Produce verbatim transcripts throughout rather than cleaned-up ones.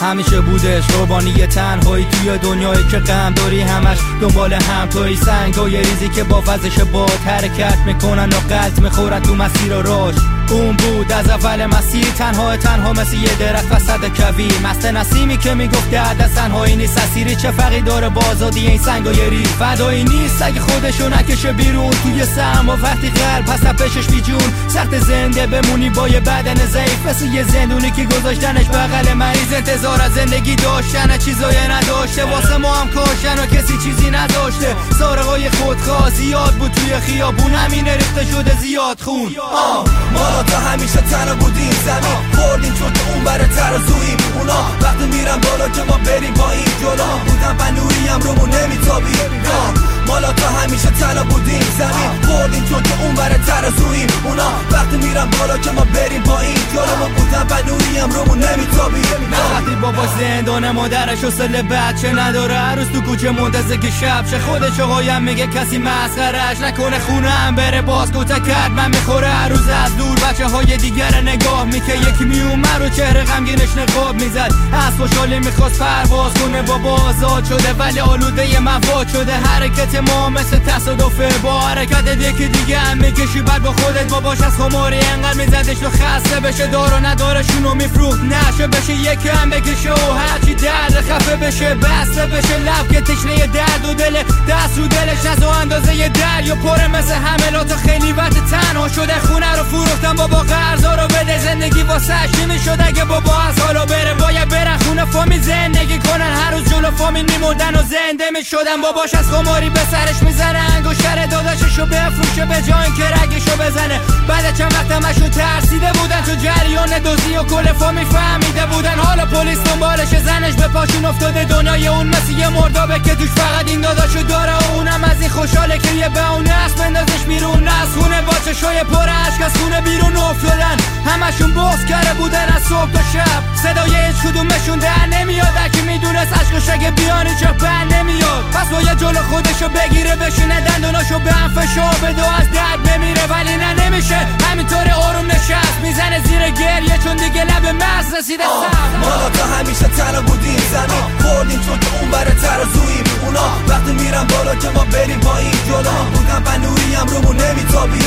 همیشه بودش قربانی تنهایی توی دنیایی که غم داری، همش دنبال هم توی سنگای ریزی که با وزش باد حرکت میکنن و قلط میخورن تو مسیر و راش. اون بود از اول مسیر تنها تنها مثل یه درخت وسط کویر، مست نسیمی که میگفت درد از تنهایی نیست اسیری، چه فرقی داره با آزادی این سنگای ریز. فدایی نیست اگه خودشو نکشه بیرون توی سرما وقتی قلب پس پشش بی جون. سخت زنده بمونی با یه بدن ضعیف مثل یه زندونی که گذاشتنش بغل مریض، انتظار از زندگی داشتن چیزای نداشته، واسه ما هم کاشن و کسی چیزی نداشته. سارقای خودخواه زیاد بود توی خیابون، همین ریخته شده زیاد خون. آه ما تا همیشه تنها بودیم، زمین خوردیم چون که اون بره ترازوییم. اونا وقتی میرن بالا که ما بریم با این جلو بودن و نوری هم رومون نمیتابیم. مالا تا همیشه تنها بودیم، زمین خوردیم چون که اون بره ترازوییم. اونا وقتی میرن بالا که ما بریم با این جلو ما بودن و نوری هم رومون نمیتابیم. وقتی بابا زندان مادرش و سل بچه نداره، هر روز تو کوچه منتظر که شب شه، خودش آقایم میگه کسی مسخرش نکنه، خونه هم بره باز کوته کرد من میخوره. هر روز از دور بچه های دیگر نگاه میکه، یکی میومد رو چهره غمگینش نقاب میزد، از خوشحالی میخواست پرواز کنه. بابا آزاد شده ولی آلوده مواد شده، حرکت ما مثل تصادفه با حرکت یکی دیگه هم میکشی بعد با خودت. باباش از خماری انقدر میزدش تو خسته بشه، دارو نداره شونو میفروخت نشه بشه، یکی هم بکشه و هرچی درد خفه بشه بسته بشه. لب که تشنه درد و دل دست رو دلش از و اندازه یه دریا پره مثل حملات، خیلی وقت تنها شده خونه رو فروختن بابا قرضا رو بده، زندگی واسش نمیشد اگه بابا از حالا بره. باید برن خونه فامیل زندگی کنن، هر روز جلو فامیل میمردن و زنده میشدن. باباش از خماری به سرش میزنه، انگشتر داداششو بفروشه به جای اینکه رگشو بزنه. بعد چند وقت همشون ترسیده بودن، تو جریان دزدی و کل فامیل فهمیده بودن. حالا پلیس دنبالش، زنش به پاشون افتاده، دنیای اون مثل یه مردابه که توش فقط این داداشو داره و اونم از این خوشحاله که یه بهونه است بندازش بیرون از خونه. با چشای پر اشک از خونه بیرون افتادن، همشون بغض کرده بودن از صبح تا شب. صدای هیچ کدومشون در نمیاد، که میدونست عشقش اگه بیان اینجا بر نمیاد. پس باید جلو خودشو بگیره بشینه دندوناشو به هم فشار بده و از درد بمیره، ولی نه نمیشه همینطور آروم نشست میزنه زیر گریه چون دیگه لب مرز رسیده سر. ما تا همیشه تنها بودیم، زمین خوردیم چون که اون بره ترازوییم. اونا وقتی میرن بالا که ما بریم با این جلو بودن و نوری هم رومون نمیتابی.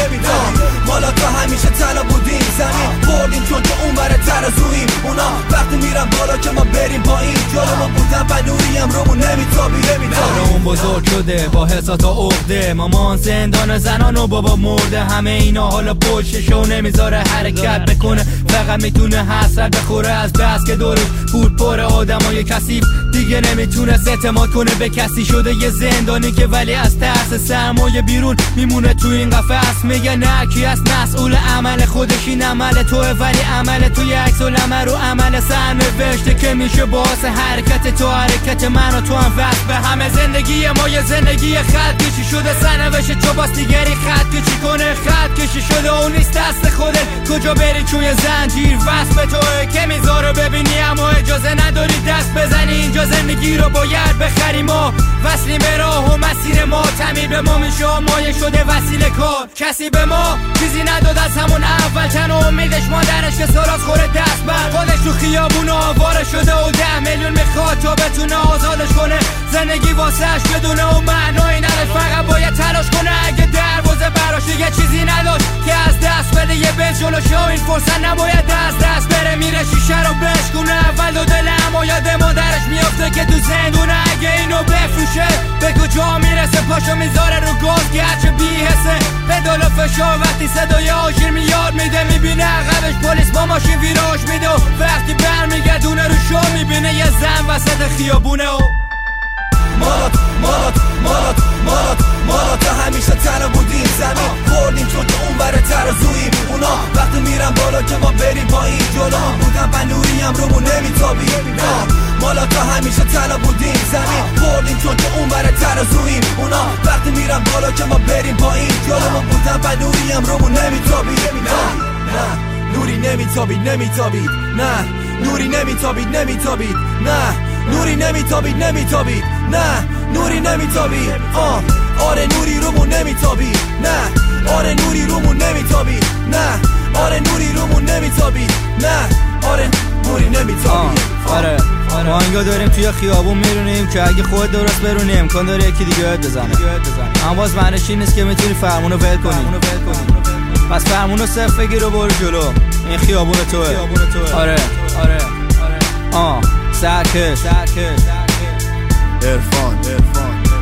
ما تا همیشه تنها بودیم، زمین خوردیم چون که اون بره ترازوییم. اونا وقتی میرن بالا که ما بریم با این جلو ما بودن و نوری هم رومون نمیتابی. اون بزرگ شده با حسات و عقده، مامان زندان زنان و بابا مرده، همه اینا حالا پشتشو نمیذاره حرکت بکنه، فقط میتونه حسرت بخوره از بس که دورش بود پر آدمای کثیف. دیگه نمیتونه اعتماد کنه به کسی، شده یه زندانی که ولی از ترس سرمایه بیرون میمونه تو این قفس. میگه نه کی از مسئول عمل خودش، این عمل توه ولی عمل توی عکس العمل رو عمل سرنوشته که میشه باعث حرکت تو، حرکت من و تو هم وقت به همه. زندگی ما یه زندگی خط کشی شده، سرنوشت تو باز دیگری خط کشی کنه، خط کشی شده اون نیست دست خودت. کجا بری توی زنجیر وصل به توه که میذاره ببینی اما اجازه نداری دست بزنی. اینجا زندگی رو باید بخریم ما، وصلیم به راه و مسیر ما، تعمیر به ما میشه مایه شده وسیله کار. کسی به ما چیزی نداد از همون اول، تن و امیدش مادرش که سراغ خوره دست بر خودش تو خیابون آواره شده و ده میلیون میخواد تا بتونه آزادش کنه. زندگی واسهش بدونه و معنایی نداشت، فقط باید تلاش کنه. اگه دروازه براش دیگه چیزی نداشت که از دست بده یه بنز جلوشه و این فرصت نباید از دست بره. میره شیشه رو بشکونه اول دو دل اما یاد مادرش میافته که تو زندونه. اگه اینو بفروشه به کجا میرسه، پاشو میذاره رو گاز گرچه بی‌حسه، پدال و فشار وقتی صدای آژیر میاد میده. میبینه عقبش پلیس با ماشین ویراژ میده و وقتی برمیگردونه رو شو میبینه یه زن وسط خیابونه و مالات مالات مالات مالات مالات تا همیشه تنها بودیم، زمین خوردیم چون که اون بره ترازوییم. اونا وقتی میرن بالا که ما بریم با این جلو بودن و نوری هم رومون نمیتابی. مالات تا همیشه تنها بودیم، زمین خوردیم چون که اون بره ترازوییم. اونا وقتی میرن بالا که ما بریم با این جلو ما بودن و نوری هم رومون نمیتابی. نه نه نوری نمیتابید نمیتابید، نه نوری نمیتابید نمیتابید، نه نوری نمیتابید نمیتابید، نه نوری نمیتابید. آه آره نوری رومون نمیتابید، نه آره نوری رومون نمیتابید، نه آره نوری رومون نمیتابید، نه آره موری نمیتابی. آره ما انگار داریم توی خیابون میرونیم که اگه خود درست برونی امکان داره یکی دیگه یاد بزنه، اما باز معنیش این نیست که میتونی فرمونو ول کنی. پس فرمونو صرف بگیر و برو جلو، این خیابون توه. آره آره آه سرکش عرفان عرفان